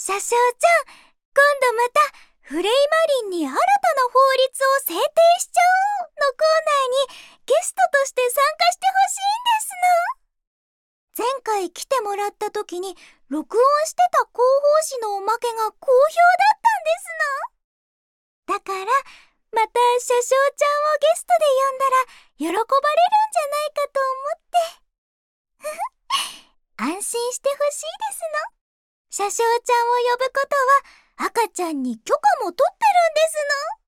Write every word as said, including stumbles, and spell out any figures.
車掌ちゃん、今度またフレイマリンに新たな法律を制定しちゃおうのコーナーにゲストとして参加してほしいんですの。前回来てもらった時に録音してた広報誌のおまけが好評だったんですの。だからまた車掌ちゃんをゲストで呼んだら喜ばれるんじゃないかと思って安心してほしいですの。車掌ちゃんを呼ぶことは赤ちゃんに許可も取ってるんですの。